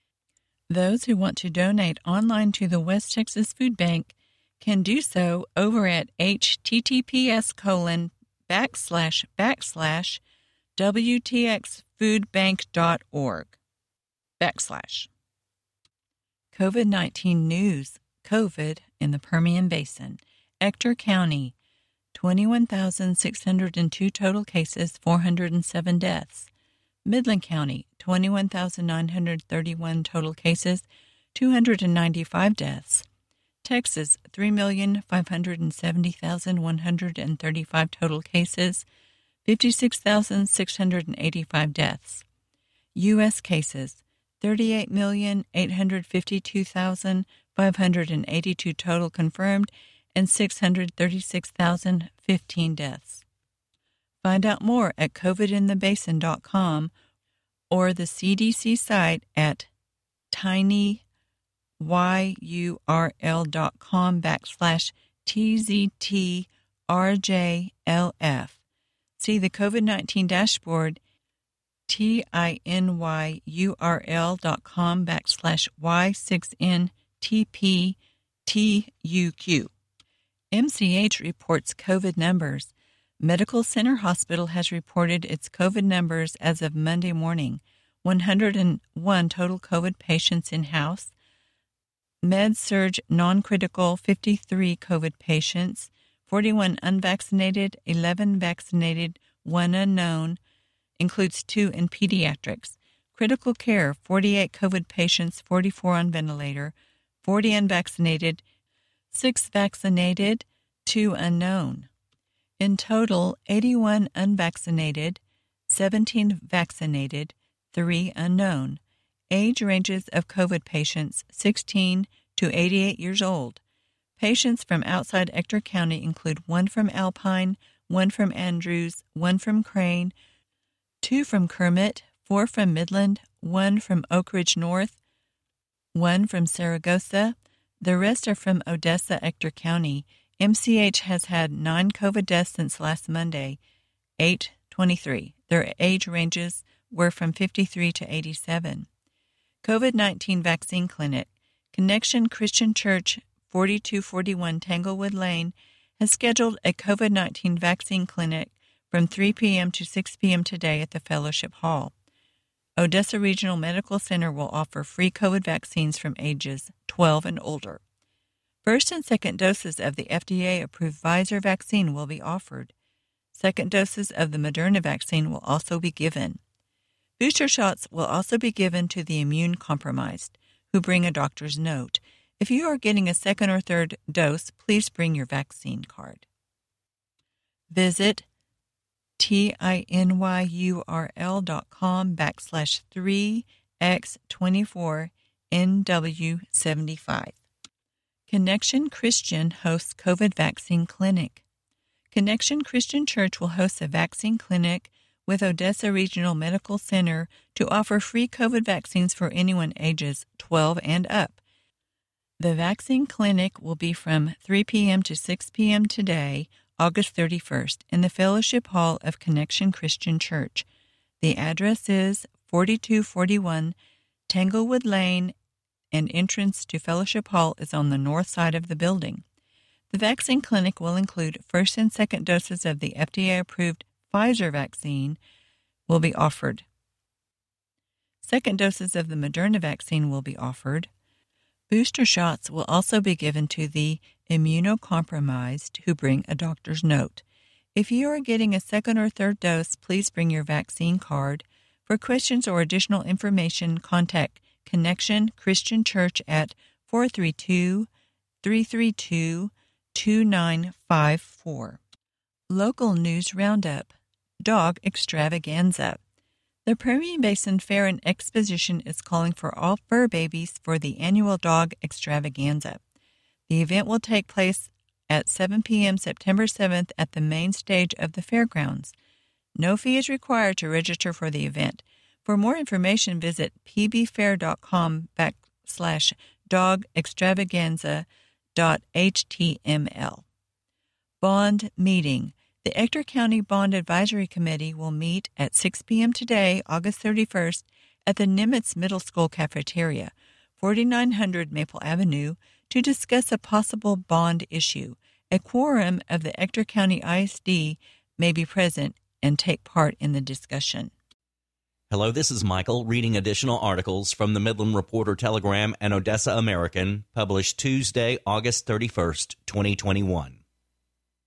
Those who want to donate online to the West Texas Food Bank can do so over at https colon backslash backslash wtxfoodbank.org backslash. COVID nineteen news. COVID in the Permian Basin. Ector County, twenty-one thousand six hundred two total cases, four hundred seven deaths. Midland County, twenty-one thousand nine hundred thirty-one total cases, two hundred ninety-five deaths. Texas, three million five hundred seventy thousand one hundred thirty-five total cases, fifty-six thousand six hundred eighty-five deaths. U S cases, thirty-eight million eight hundred fifty-two thousand five hundred eighty-two total confirmed, and six hundred thirty-six thousand fifteen deaths. Find out more at covid in the basin dot com or the C D C site at tinyurl dot com backslash T Z T R J L F. See the COVID nineteen dashboard, tinyurl dot com backslash Y six N T P T U Q. M C H reports COVID numbers. Medical Center Hospital has reported its COVID numbers as of Monday morning. one hundred one total COVID patients in-house. Med-Surg non-critical, fifty-three COVID patients, forty-one unvaccinated, eleven vaccinated, one unknown, includes two in pediatrics. Critical care, forty-eight COVID patients, forty-four on ventilator, forty unvaccinated, six vaccinated, two unknown. In total, eighty-one unvaccinated, seventeen vaccinated, three unknown. Age ranges of COVID patients, sixteen to eighty-eight years old. Patients from outside Ector County include one from Alpine, one from Andrews, one from Crane, two from Kermit, four from Midland, one from Oak Ridge North, one from Saragossa. The rest are from Odessa, Ector County. M C H has had nine COVID deaths since last Monday, eight twenty-three. Their age ranges were from fifty-three to eighty-seven. COVID nineteen Vaccine Clinic. Connection Christian Church, forty-two forty-one Tanglewood Lane, has scheduled a COVID nineteen vaccine clinic from three p.m. to six p.m. today at the Fellowship Hall. Odessa Regional Medical Center will offer free COVID vaccines from ages twelve and older. First and second doses of the F D A-approved Pfizer vaccine will be offered. Second doses of the Moderna vaccine will also be given. Booster shots will also be given to the immune-compromised, who bring a doctor's note. If you are getting a second or third dose, please bring your vaccine card. Visit tinyurl dot com backslash 3x24 NW75. Connection Christian hosts COVID vaccine clinic. Connection Christian Church will host a vaccine clinic with Odessa Regional Medical Center to offer free COVID vaccines for anyone ages twelve and up. The vaccine clinic will be from three p.m. to six p.m. today, August thirty-first, in the Fellowship Hall of Connection Christian Church. The address is forty-two forty-one Tanglewood Lane, and entrance to Fellowship Hall is on the north side of the building. The vaccine clinic will include first and second doses of the F D A-approved Pfizer vaccine will be offered. Second doses of the Moderna vaccine will be offered. Booster shots will also be given to the immunocompromised who bring a doctor's note. If you are getting a second or third dose, please bring your vaccine card. For questions or additional information, contact Connection Christian Church at four three two, three three two, two nine five four. Local News Roundup. Dog Extravaganza. The Permian Basin Fair and Exposition is calling for all fur babies for the annual Dog Extravaganza. The event will take place at seven p.m. September seventh at the main stage of the fairgrounds. No fee is required to register for the event. For more information, visit p b fair dot com backslash dog extravaganza dot h t m l. Bond Meeting. The Ector County Bond Advisory Committee will meet at six p.m. today, August thirty-first, at the Nimitz Middle School Cafeteria, forty-nine hundred Maple Avenue, to discuss a possible bond issue. A quorum of the Ector County I S D may be present and take part in the discussion. Hello, this is Michael reading additional articles from the Midland Reporter Telegram and Odessa American, published Tuesday, August thirty-first, twenty twenty-one.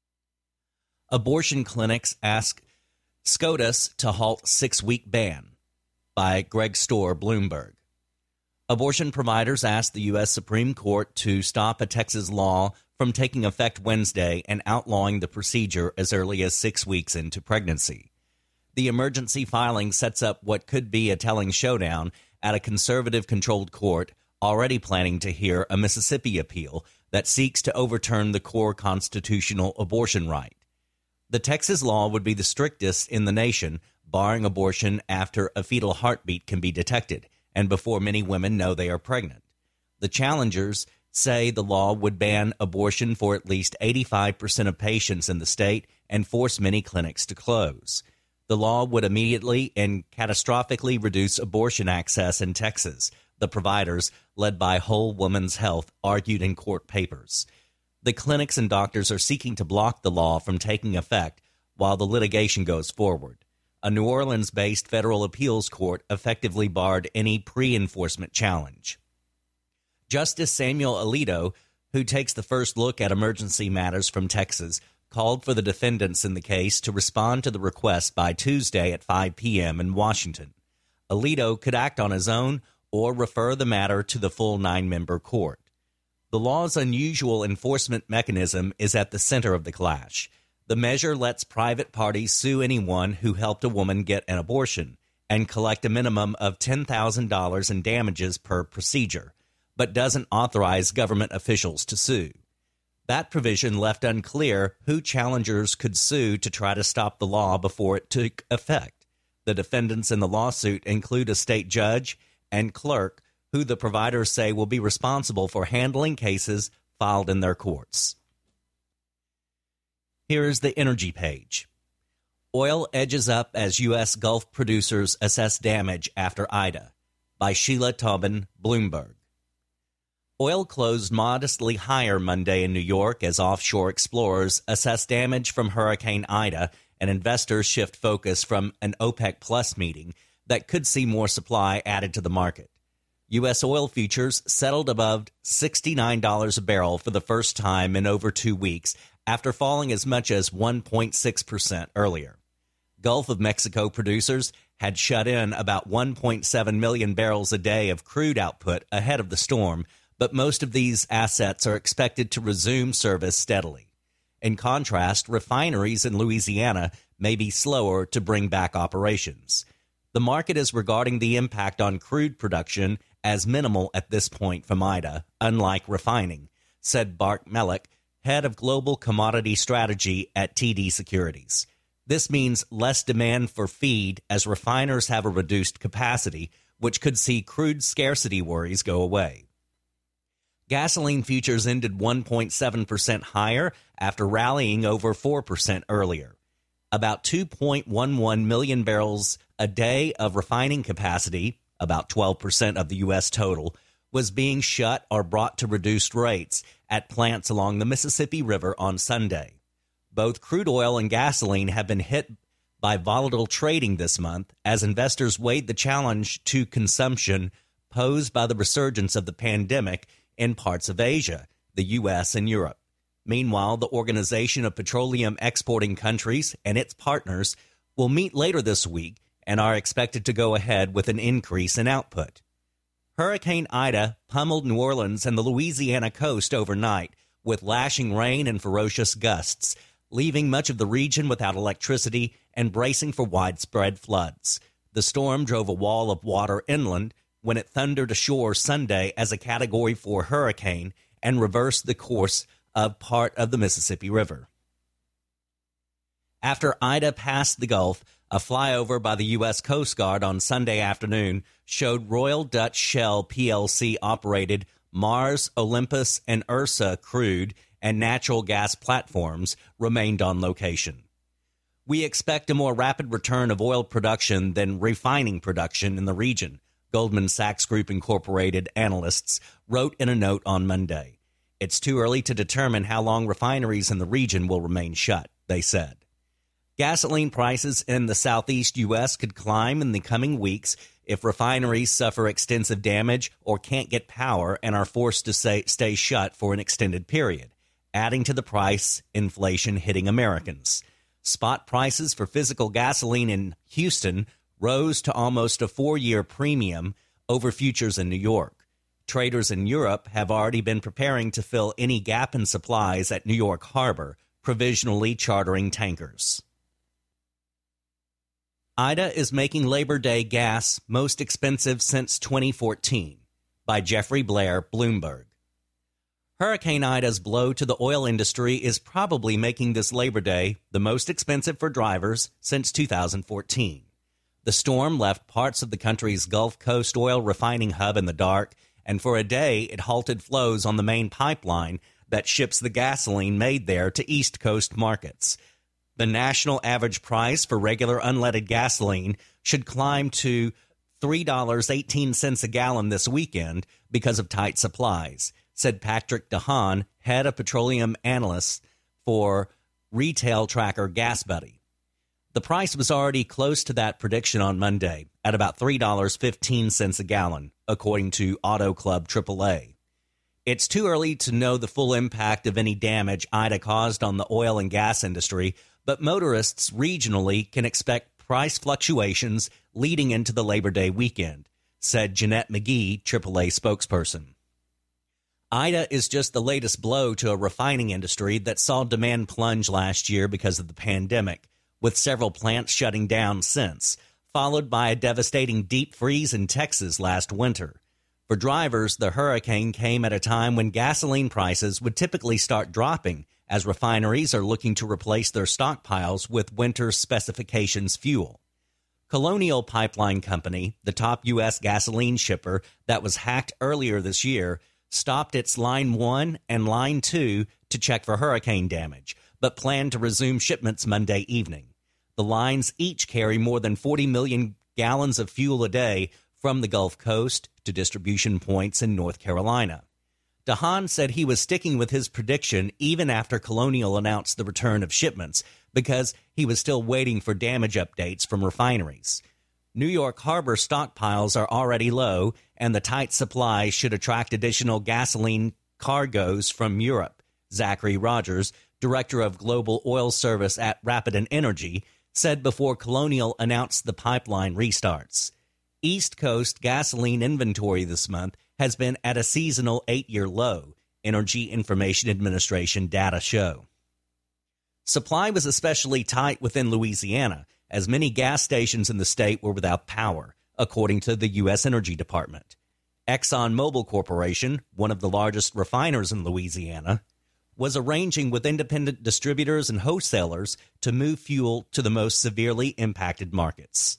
Abortion clinics ask SCOTUS to halt six-week ban. by Greg Storr, Bloomberg. Abortion providers asked the U S Supreme Court to stop a Texas law from taking effect Wednesday and outlawing the procedure as early as six weeks into pregnancy. The emergency filing sets up what could be a telling showdown at a conservative-controlled court already planning to hear a Mississippi appeal that seeks to overturn the core constitutional abortion right. The Texas law would be the strictest in the nation, barring abortion after a fetal heartbeat can be detected and before many women know they are pregnant. The challengers say the law would ban abortion for at least eighty-five percent of patients in the state and force many clinics to close. The law would immediately and catastrophically reduce abortion access in Texas, the providers, led by Whole Woman's Health, argued in court papers. The clinics and doctors are seeking to block the law from taking effect while the litigation goes forward. A New Orleans-based federal appeals court effectively barred any pre-enforcement challenge. Justice Samuel Alito, who takes the first look at emergency matters from Texas, called for the defendants in the case to respond to the request by Tuesday at five p.m. in Washington. Alito could act on his own or refer the matter to the full nine-member court. The law's unusual enforcement mechanism is at the center of the clash. The measure lets private parties sue anyone who helped a woman get an abortion and collect a minimum of ten thousand dollars in damages per procedure, but doesn't authorize government officials to sue. That provision left unclear who challengers could sue to try to stop the law before it took effect. The defendants in the lawsuit include a state judge and clerk who the providers say will be responsible for handling cases filed in their courts. Here's the energy page. Oil edges up as U S Gulf producers assess damage after Ida, by Sheila Tobin, Bloomberg. Oil closed modestly higher Monday in New York as offshore explorers assess damage from Hurricane Ida and investors shift focus from an OPEC Plus meeting that could see more supply added to the market. U S oil futures settled above sixty-nine dollars a barrel for the first time in over two weeks after falling as much as one point six percent earlier. Gulf of Mexico producers had shut in about one point seven million barrels a day of crude output ahead of the storm, but most of these assets are expected to resume service steadily. In contrast, refineries in Louisiana may be slower to bring back operations. The market is regarding the impact on crude production as minimal at this point from Ida, unlike refining, said Bart Mellick, head of global commodity strategy at T D Securities. This means less demand for feed as refiners have a reduced capacity, which could see crude scarcity worries go away. Gasoline futures ended one point seven percent higher after rallying over four percent earlier. About two point one one million barrels a day of refining capacity, about twelve percent of the U S total, was being shut or brought to reduced rates at plants along the Mississippi River on Sunday. Both crude oil and gasoline have been hit by volatile trading this month as investors weighed the challenge to consumption posed by the resurgence of the pandemic in parts of Asia, the U S, and Europe. Meanwhile, the Organization of Petroleum Exporting Countries and its partners will meet later this week and are expected to go ahead with an increase in output. Hurricane Ida pummeled New Orleans and the Louisiana coast overnight with lashing rain and ferocious gusts, leaving much of the region without electricity and bracing for widespread floods. The storm drove a wall of water inland when it thundered ashore Sunday as a Category four hurricane and reversed the course of part of the Mississippi River. After Ida passed the Gulf, a flyover by the U S Coast Guard on Sunday afternoon showed Royal Dutch Shell P L C-operated Mars, Olympus, and Ursa crude and natural gas platforms remained on location. We expect a more rapid return of oil production than refining production in the region, Goldman Sachs Group Incorporated analysts wrote in a note on Monday. It's too early to determine how long refineries in the region will remain shut, they said. Gasoline prices in the southeast U S could climb in the coming weeks if refineries suffer extensive damage or can't get power and are forced to stay, stay shut for an extended period, adding to the price inflation hitting Americans. Spot prices for physical gasoline in Houston rose to almost a four-year premium over futures in New York. Traders in Europe have already been preparing to fill any gap in supplies at New York Harbor, provisionally chartering tankers. Ida is making Labor Day gas most expensive since twenty fourteen, by Jeffrey Blair, Bloomberg. Hurricane Ida's blow to the oil industry is probably making this Labor Day the most expensive for drivers since two thousand fourteen. The storm left parts of the country's Gulf Coast oil refining hub in the dark, and for a day it halted flows on the main pipeline that ships the gasoline made there to East Coast markets. The national average price for regular unleaded gasoline should climb to three dollars and eighteen cents a gallon this weekend because of tight supplies, said Patrick DeHaan, head of petroleum analysts for retail tracker GasBuddy. The price was already close to that prediction on Monday at about three dollars and fifteen cents a gallon, according to Auto Club triple A. It's too early to know the full impact of any damage Ida caused on the oil and gas industry, but motorists regionally can expect price fluctuations leading into the Labor Day weekend, said Jeanette McGee, triple A spokesperson. Ida is just the latest blow to a refining industry that saw demand plunge last year because of the pandemic, with several plants shutting down since, followed by a devastating deep freeze in Texas last winter. For drivers, the hurricane came at a time when gasoline prices would typically start dropping, as refineries are looking to replace their stockpiles with winter specifications fuel. Colonial Pipeline Company, the top U S gasoline shipper that was hacked earlier this year, stopped its Line one and Line two to check for hurricane damage, but planned to resume shipments Monday evening. The lines each carry more than forty million gallons of fuel a day from the Gulf Coast to distribution points in North Carolina. DeHaan said he was sticking with his prediction even after Colonial announced the return of shipments because he was still waiting for damage updates from refineries. New York Harbor stockpiles are already low, and the tight supply should attract additional gasoline cargoes from Europe. Zachary Rogers, director of global oil service at Rapid Energy, said before Colonial announced the pipeline restarts. East Coast gasoline inventory this month has been at a seasonal eight-year low, Energy Information Administration data show. Supply was especially tight within Louisiana, as many gas stations in the state were without power, according to the U S Energy Department. ExxonMobil Corporation, one of the largest refiners in Louisiana, was arranging with independent distributors and wholesalers to move fuel to the most severely impacted markets.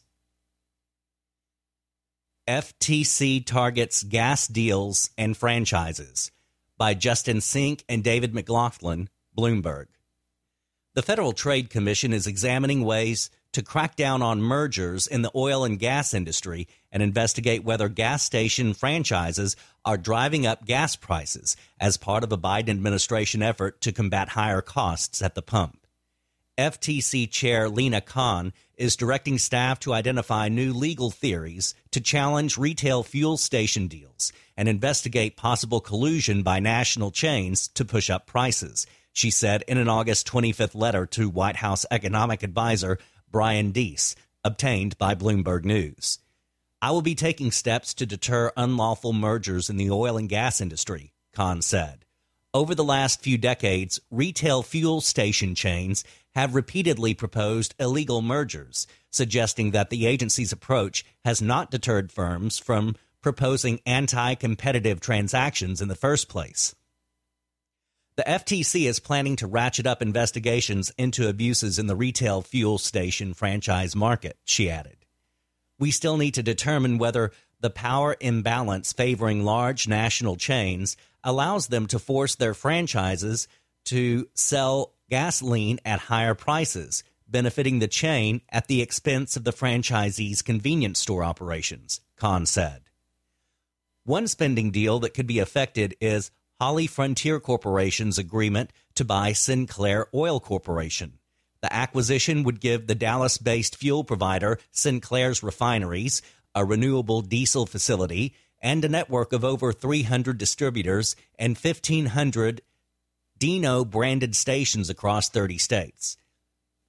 F T C targets gas deals and franchises, by Justin Sink and David McLaughlin, Bloomberg. The Federal Trade Commission is examining ways to crack down on mergers in the oil and gas industry and investigate whether gas station franchises are driving up gas prices as part of a Biden administration effort to combat higher costs at the pump. F T C Chair Lena Khan is directing staff to identify new legal theories to challenge retail fuel station deals and investigate possible collusion by national chains to push up prices, she said in an August twenty-fifth letter to White House economic advisor Brian Deese, obtained by Bloomberg News. I will be taking steps to deter unlawful mergers in the oil and gas industry, Khan said. Over the last few decades, retail fuel station chains have repeatedly proposed illegal mergers, suggesting that the agency's approach has not deterred firms from proposing anti-competitive transactions in the first place. The F T C is planning to ratchet up investigations into abuses in the retail fuel station franchise market, she added. We still need to determine whether the power imbalance favoring large national chains allows them to force their franchises to sell gasoline at higher prices, benefiting the chain at the expense of the franchisee's convenience store operations, Khan said. One spending deal that could be affected is Holly Frontier Corporation's agreement to buy Sinclair Oil Corporation. The acquisition would give the Dallas-based fuel provider Sinclair's refineries, a renewable diesel facility, and a network of over three hundred distributors and fifteen hundred Dino-branded stations across thirty states.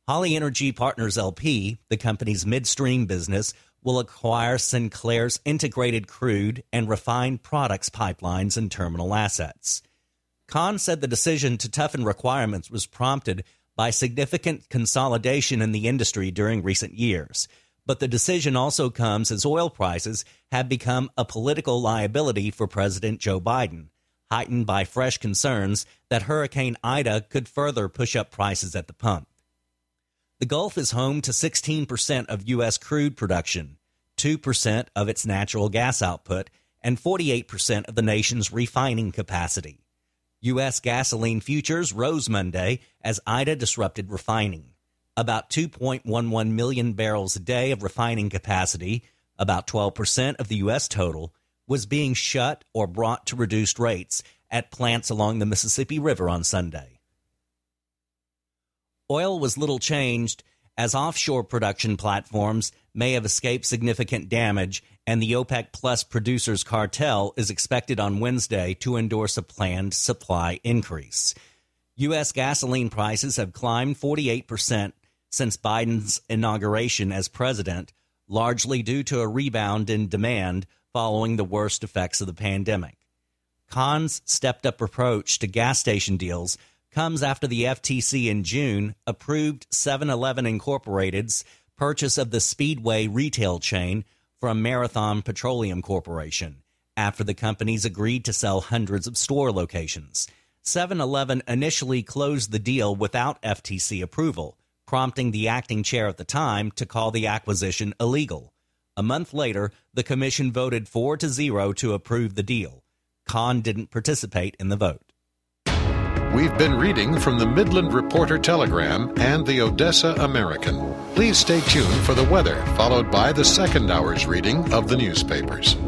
Holly Energy Partners L P, the company's midstream business, will acquire Sinclair's integrated crude and refined products pipelines and terminal assets. Kahn said the decision to toughen requirements was prompted by significant consolidation in the industry during recent years. But the decision also comes as oil prices have become a political liability for President Joe Biden, heightened by fresh concerns that Hurricane Ida could further push up prices at the pump. The Gulf is home to sixteen percent of U S crude production, two percent of its natural gas output, and forty-eight percent of the nation's refining capacity. U S gasoline futures rose Monday as Ida disrupted refining. About two point one one million barrels a day of refining capacity, about twelve percent of the U S total, was being shut or brought to reduced rates at plants along the Mississippi River on Sunday. Oil was little changed as offshore production platforms may have escaped significant damage, and the OPEC Plus producers cartel is expected on Wednesday to endorse a planned supply increase. U S gasoline prices have climbed forty-eight percent since Biden's inauguration as president, largely due to a rebound in demand following the worst effects of the pandemic. Kahn's stepped-up approach to gas station deals comes after the F T C in June approved seven eleven Incorporated's purchase of the Speedway retail chain from Marathon Petroleum Corporation, after the companies agreed to sell hundreds of store locations. seven eleven initially closed the deal without F T C approval, prompting the acting chair at the time to call the acquisition illegal. A month later, the commission voted four to zero to approve the deal. Kahn didn't participate in the vote. We've been reading from the Midland Reporter Telegram and the Odessa American. Please stay tuned for the weather, followed by the second hour's reading of the newspapers.